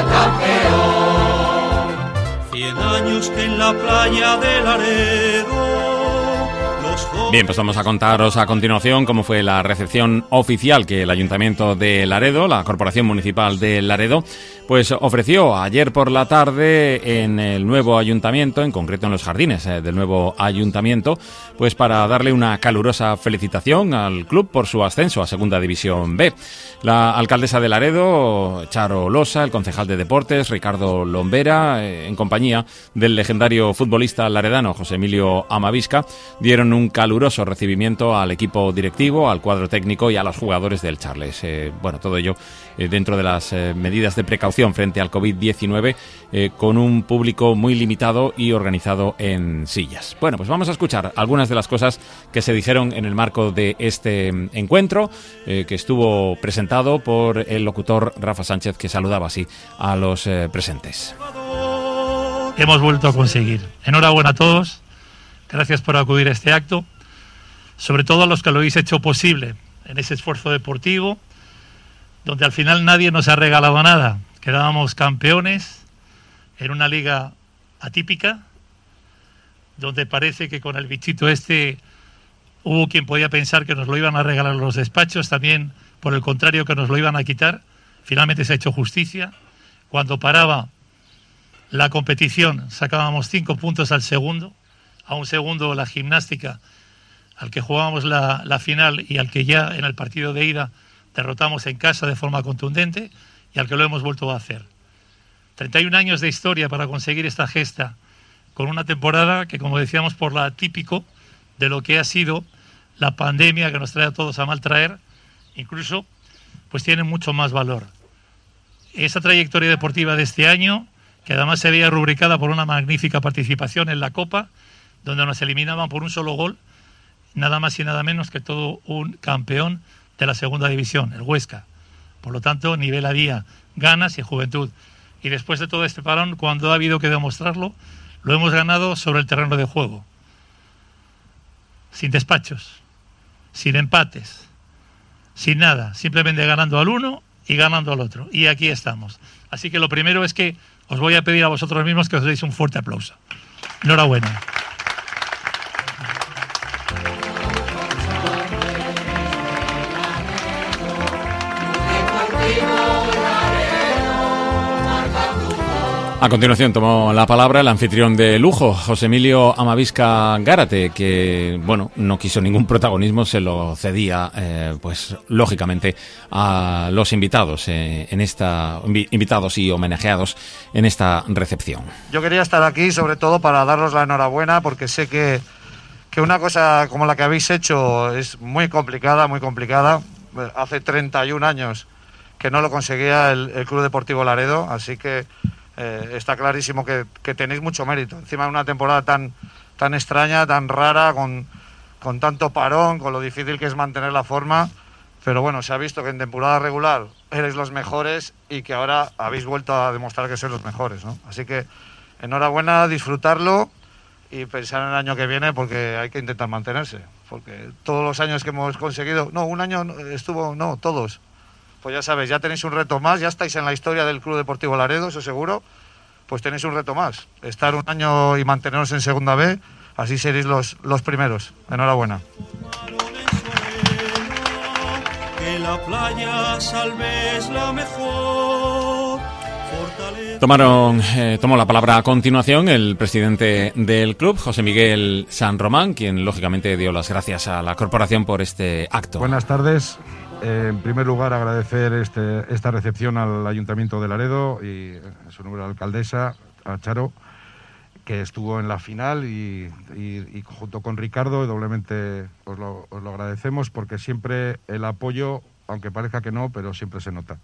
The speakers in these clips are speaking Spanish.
campeón. 100 años que en la playa de Laredo. Bien, pues vamos a contaros a continuación cómo fue la recepción oficial que el Ayuntamiento de Laredo, la Corporación Municipal de Laredo, pues ofreció ayer por la tarde en el nuevo ayuntamiento, en concreto en los jardines del nuevo ayuntamiento, pues para darle una calurosa felicitación al club por su ascenso a Segunda División B. La alcaldesa de Laredo, Charo Losa, el concejal de Deportes, Ricardo Lombera, en compañía del legendario futbolista laredano José Emilio Amavisca, dieron un caluroso recibimiento al equipo directivo, al cuadro técnico y a los jugadores del Charles. Bueno, todo ello dentro de las medidas de precaución frente al COVID-19, con un público muy limitado y organizado en sillas. Bueno, pues vamos a escuchar algunas de las cosas que se dijeron en el marco de este encuentro, que estuvo presentado por el locutor Rafa Sánchez, que saludaba así a los presentes. Hemos vuelto a conseguir. Enhorabuena a todos. Gracias por acudir a este acto, sobre todo a los que lo habéis hecho posible en ese esfuerzo deportivo, donde al final nadie nos ha regalado nada. Quedábamos campeones en una liga atípica, donde parece que con el bichito este hubo quien podía pensar que nos lo iban a regalar los despachos, también por el contrario que nos lo iban a quitar. Finalmente se ha hecho justicia. Cuando paraba la competición sacábamos 5 puntos al segundo, a un segundo la Gimnástica, al que jugábamos la final y al que ya en el partido de ida derrotamos en casa de forma contundente y al que lo hemos vuelto a hacer. 31 años de historia para conseguir esta gesta, con una temporada que, como decíamos, por la atípico de lo que ha sido la pandemia que nos trae a todos a mal traer, incluso pues tiene mucho más valor. Esa trayectoria deportiva de este año, que además se veía rubricada por una magnífica participación en la Copa, donde nos eliminaban por un solo gol, nada más y nada menos que todo un campeón de la Segunda División, el Huesca. Por lo tanto, nivel había, ganas y juventud. Y después de todo este parón, cuando ha habido que demostrarlo, lo hemos ganado sobre el terreno de juego. Sin despachos, sin empates, sin nada, simplemente ganando al uno y ganando al otro. Y aquí estamos. Así que lo primero es que os voy a pedir a vosotros mismos que os deis un fuerte aplauso. Enhorabuena. A continuación tomó la palabra el anfitrión de lujo, José Emilio Amavisca Gárate, que, bueno, no quiso ningún protagonismo, se lo cedía, pues, lógicamente, a los invitados invitados y homenajeados en esta recepción. Yo quería estar aquí, sobre todo, para daros la enhorabuena, porque sé que una cosa como la que habéis hecho es muy complicada, muy complicada. Hace 31 años que no lo conseguía el Club Deportivo Laredo, así que está clarísimo que tenéis mucho mérito. Encima de una temporada tan extraña, tan rara, con tanto parón, con lo difícil que es mantener la forma. Pero bueno, se ha visto que en temporada regular eres los mejores y que ahora habéis vuelto a demostrar que sois los mejores, ¿no? Así que enhorabuena, disfrutarlo y pensar en el año que viene, porque hay que intentar mantenerse. Porque todos los años que hemos conseguido... No, un año estuvo... No, todos. Pues ya sabéis, ya tenéis un reto más, ya estáis en la historia del Club Deportivo Laredo, eso seguro, pues tenéis un reto más. Estar un año y manteneros en Segunda B, así seréis los primeros. Enhorabuena. Que la playa Salve es la mejor. Tomó la palabra a continuación el presidente del club, José Miguel San Román, quien lógicamente dio las gracias a la corporación por este acto. Buenas tardes. En primer lugar, agradecer esta recepción al Ayuntamiento de Laredo y a su nombre a la alcaldesa, a Charo, que estuvo en la final y junto con Ricardo, doblemente os lo agradecemos, porque siempre el apoyo, aunque parezca que no, pero siempre se nota.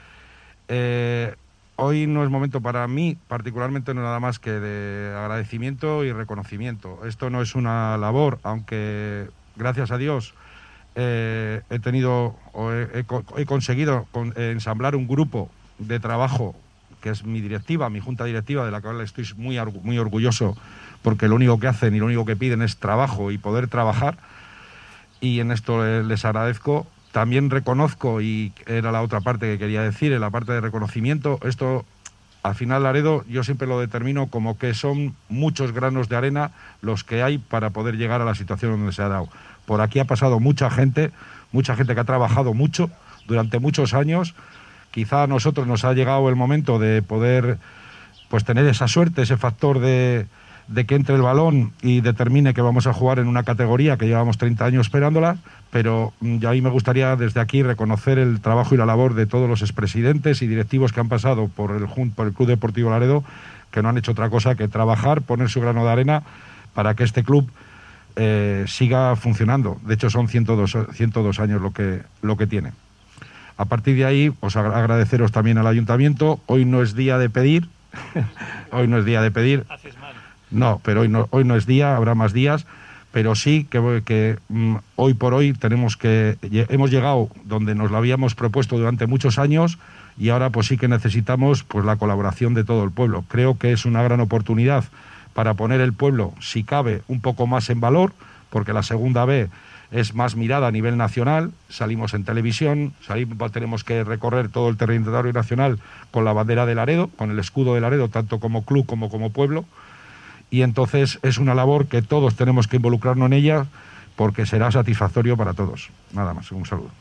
Hoy no es momento para mí, particularmente, no nada más que de agradecimiento y reconocimiento. Esto no es una labor, aunque gracias a Dios he conseguido ensamblar un grupo de trabajo que es mi directiva, mi junta directiva, de la cual estoy muy orgulloso, porque lo único que hacen y lo único que piden es trabajo y poder trabajar, y en esto les agradezco. También reconozco, y era la otra parte que quería decir, en la parte de reconocimiento, esto al final Laredo yo siempre lo determino como que son muchos granos de arena los que hay para poder llegar a la situación donde se ha dado. Por aquí ha pasado mucha gente que ha trabajado mucho durante muchos años. Quizá a nosotros nos ha llegado el momento de poder pues tener esa suerte, ese factor de que entre el balón y determine que vamos a jugar en una categoría que llevamos 30 años esperándola, pero a mí me gustaría desde aquí reconocer el trabajo y la labor de todos los expresidentes y directivos que han pasado por el Club Deportivo Laredo, que no han hecho otra cosa que trabajar, poner su grano de arena para que este club siga funcionando. De hecho son 102 años lo que tiene. A partir de ahí, pues agradeceros también al Ayuntamiento. Hoy no es día de pedir, hoy no es día de pedir. Haces mal. No, pero hoy no es día, habrá más días, pero sí que hoy por hoy hemos llegado donde nos lo habíamos propuesto durante muchos años y ahora pues sí que necesitamos pues la colaboración de todo el pueblo. Creo que es una gran oportunidad para poner el pueblo, si cabe, un poco más en valor, porque la segunda B es más mirada a nivel nacional, salimos en televisión, tenemos que recorrer todo el territorio nacional con la bandera de Laredo, con el escudo de Laredo, tanto como club como pueblo. Y entonces es una labor que todos tenemos que involucrarnos en ella porque será satisfactorio para todos. Nada más, un saludo.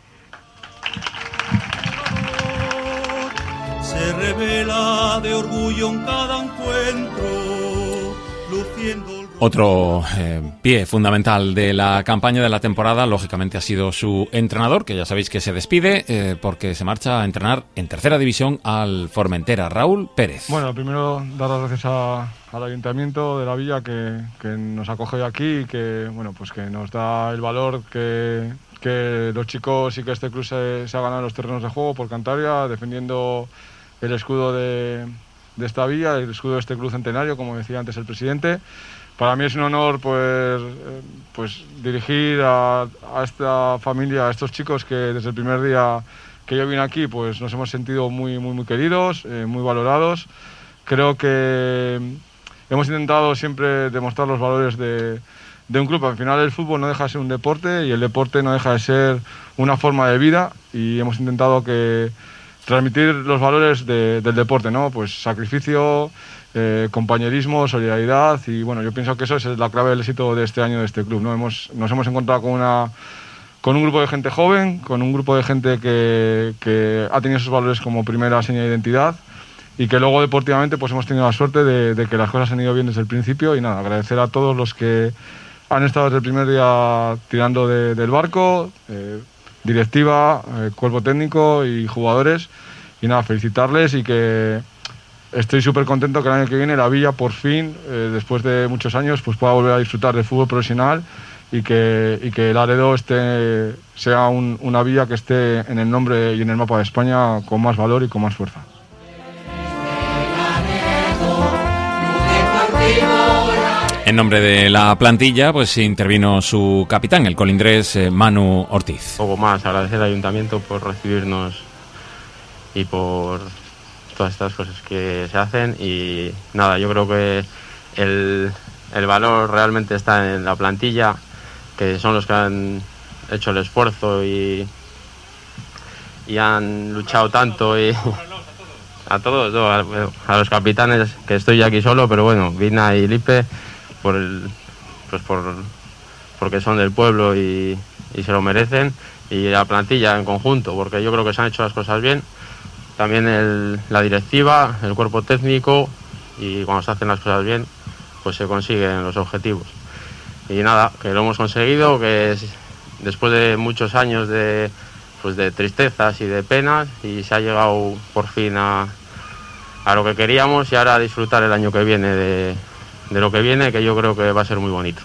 Se revela de orgullo en cada encuentro, luciendo... Otro pie fundamental de la campaña de la temporada, lógicamente, ha sido su entrenador, que ya sabéis que se despide porque se marcha a entrenar en tercera división al Formentera, Raúl Pérez. Bueno, primero dar las gracias al Ayuntamiento de la Villa que nos acoge aquí y que, bueno, pues que nos da el valor que los chicos y que este club se ha ganado en los terrenos de juego por Cantabria, defendiendo el escudo de esta villa, el escudo de este club centenario, como decía antes el presidente. Para mí es un honor pues dirigir a esta familia, a estos chicos que desde el primer día que yo vine aquí pues nos hemos sentido muy queridos, muy valorados. Creo que hemos intentado siempre demostrar los valores de un club. Al final el fútbol no deja de ser un deporte y el deporte no deja de ser una forma de vida y hemos intentado transmitir los valores del deporte, ¿no? Pues sacrificio, compañerismo, solidaridad y bueno, yo pienso que eso es la clave del éxito de este año de este club, ¿no? Nos hemos encontrado con un grupo de gente joven, con un grupo de gente que ha tenido esos valores como primera seña de identidad y que luego deportivamente pues hemos tenido la suerte de que las cosas han ido bien desde el principio y nada, agradecer a todos los que han estado desde el primer día tirando del barco, directiva, cuerpo técnico y jugadores y nada, felicitarles y que estoy súper contento que el año que viene la Villa por fin, después de muchos años, pues pueda volver a disfrutar del fútbol profesional y que Laredo sea una villa que esté en el nombre y en el mapa de España con más valor y con más fuerza. En nombre de la plantilla, pues intervino su capitán, el colindrés Manu Ortiz. Poco más, agradecer al Ayuntamiento por recibirnos y por todas estas cosas que se hacen y nada, yo creo que el valor realmente está en la plantilla, que son los que han hecho el esfuerzo y han luchado tanto y a todos, no, a los capitanes, que estoy aquí solo, pero bueno, Vina y Lipe porque son del pueblo y se lo merecen, y la plantilla en conjunto, porque yo creo que se han hecho las cosas bien. También la directiva, el cuerpo técnico, y cuando se hacen las cosas bien, pues se consiguen los objetivos. Y nada, que lo hemos conseguido, que después de muchos años de tristezas y de penas, y se ha llegado por fin a lo que queríamos, y ahora a disfrutar el año que viene de lo que viene, que yo creo que va a ser muy bonito.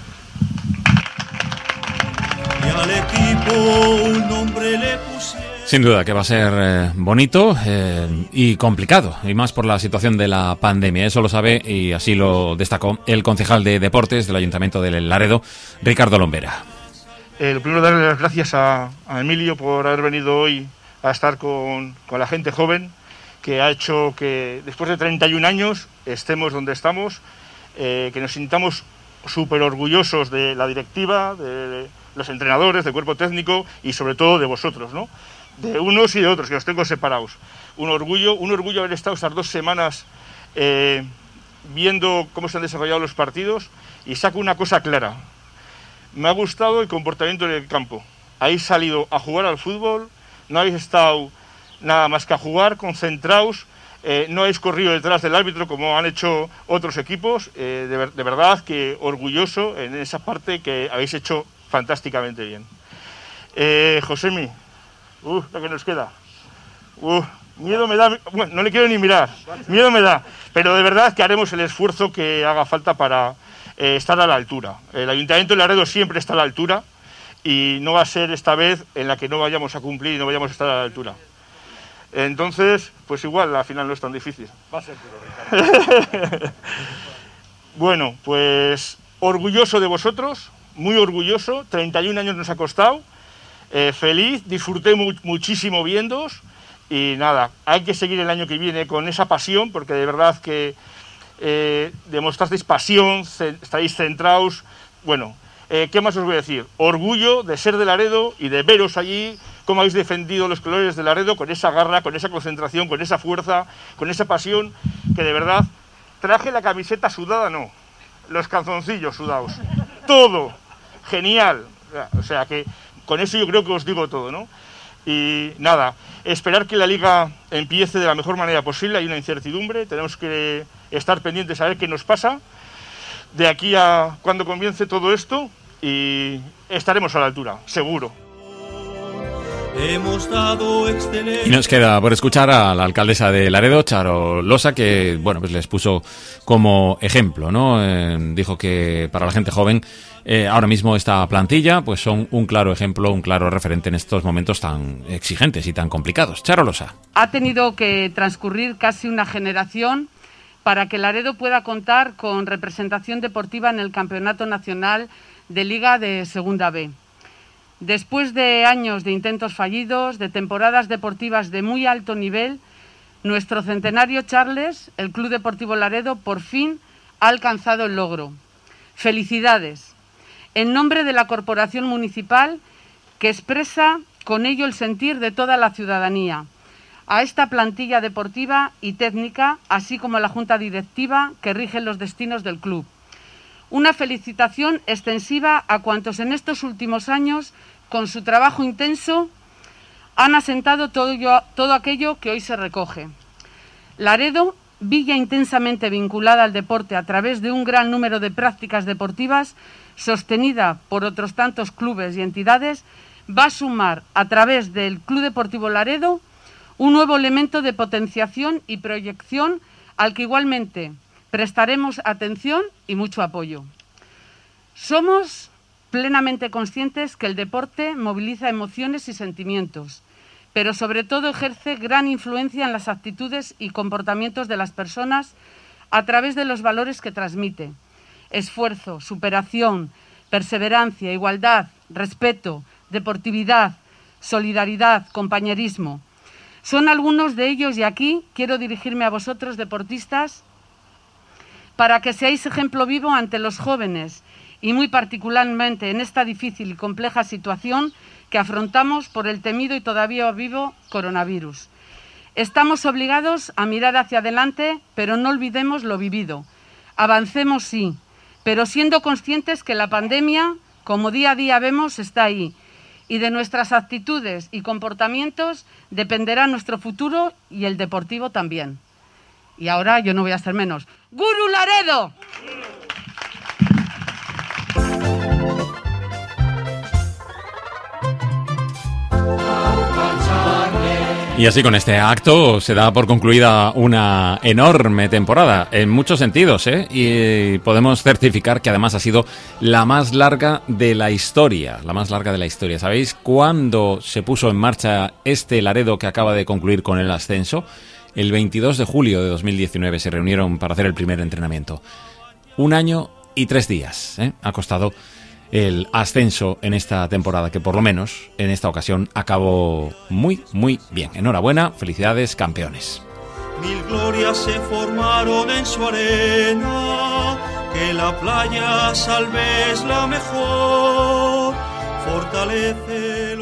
Y al equipo un nombre le pusieron. Sin duda que va a ser bonito y complicado, y más por la situación de la pandemia. Eso lo sabe y así lo destacó el concejal de Deportes del Ayuntamiento de Laredo, Ricardo Lombera. Lo primero, darle las gracias a Emilio por haber venido hoy a estar con la gente joven, que ha hecho que después de 31 años estemos donde estamos, que nos sintamos súper orgullosos de la directiva, de los entrenadores, del cuerpo técnico y sobre todo de vosotros, ¿no? de unos y de otros, que los tengo separados. Un orgullo haber estado estas 2 semanas viendo cómo se han desarrollado los partidos, y saco una cosa clara. Me ha gustado el comportamiento en el campo. Habéis salido a jugar al fútbol, no habéis estado nada más que a jugar, concentrados, no habéis corrido detrás del árbitro como han hecho otros equipos. De verdad que orgulloso en esa parte, que habéis hecho fantásticamente bien. Josemi, lo que nos queda. Miedo me da, bueno, no le quiero ni mirar, miedo me da, pero de verdad que haremos el esfuerzo que haga falta para estar a la altura. El Ayuntamiento de Laredo siempre está a la altura, y no va a ser esta vez en la que no vayamos a cumplir y no vayamos a estar a la altura. Entonces, pues igual la final no es tan difícil. Va a ser duro, Ricardo. Bueno, pues orgulloso de vosotros, muy orgulloso, 31 años nos ha costado, feliz, disfruté muchísimo viéndoos, y nada, hay que seguir el año que viene con esa pasión, porque de verdad que demostrasteis pasión, estáis centrados. Bueno, ¿qué más os voy a decir? Orgullo de ser de Laredo y de veros allí, cómo habéis defendido los colores de Laredo con esa garra, con esa concentración, con esa fuerza, con esa pasión, que de verdad traje la camiseta sudada, no, los calzoncillos sudados, todo, genial. O sea que con eso yo creo que os digo todo, ¿no? Y nada, esperar que la Liga empiece de la mejor manera posible. Hay una incertidumbre, tenemos que estar pendientes a ver qué nos pasa de aquí a cuando comience todo esto, y estaremos a la altura, seguro. Hemos dado excelente... Y nos queda por escuchar a la alcaldesa de Laredo, Charo Losa, que bueno, pues les puso como ejemplo, ¿no? Dijo que para la gente joven ahora mismo esta plantilla pues son un claro ejemplo, un claro referente en estos momentos tan exigentes y tan complicados. Charo Losa. Ha tenido que transcurrir casi una generación para que Laredo pueda contar con representación deportiva en el Campeonato Nacional de Liga de Segunda B. Después de años de intentos fallidos, de temporadas deportivas de muy alto nivel, nuestro centenario Charles, el Club Deportivo Laredo, por fin ha alcanzado el logro. ¡Felicidades! En nombre de la Corporación Municipal, que expresa con ello el sentir de toda la ciudadanía, a esta plantilla deportiva y técnica, así como a la Junta Directiva que rige los destinos del club. Una felicitación extensiva a cuantos en estos últimos años, con su trabajo intenso, han asentado todo aquello que hoy se recoge. Laredo, villa intensamente vinculada al deporte a través de un gran número de prácticas deportivas, sostenida por otros tantos clubes y entidades, va a sumar a través del Club Deportivo Laredo un nuevo elemento de potenciación y proyección al que igualmente prestaremos atención y mucho apoyo. Somos plenamente conscientes que el deporte moviliza emociones y sentimientos, pero sobre todo ejerce gran influencia en las actitudes y comportamientos de las personas a través de los valores que transmite: esfuerzo, superación, perseverancia, igualdad, respeto, deportividad, solidaridad, compañerismo. Son algunos de ellos, y aquí quiero dirigirme a vosotros, deportistas, para que seáis ejemplo vivo ante los jóvenes, y muy particularmente en esta difícil y compleja situación que afrontamos por el temido y todavía vivo coronavirus. Estamos obligados a mirar hacia adelante, pero no olvidemos lo vivido. Avancemos sí, pero siendo conscientes que la pandemia, como día a día vemos, está ahí, y de nuestras actitudes y comportamientos dependerá nuestro futuro y el deportivo también. Y ahora yo no voy a hacer menos. ¡Guru Laredo! Y así con este acto se da por concluida una enorme temporada, en muchos sentidos, y podemos certificar que además ha sido la más larga de la historia, ¿Sabéis cuándo se puso en marcha este Laredo que acaba de concluir con el ascenso? El 22 de julio de 2019 se reunieron para hacer el primer entrenamiento. 1 año y 3 días, ha costado el ascenso en esta temporada, que por lo menos en esta ocasión acabó muy, muy bien. Enhorabuena, felicidades, campeones. 1000 glorias se formaron en su arena, que la playa salve es la mejor, fortalece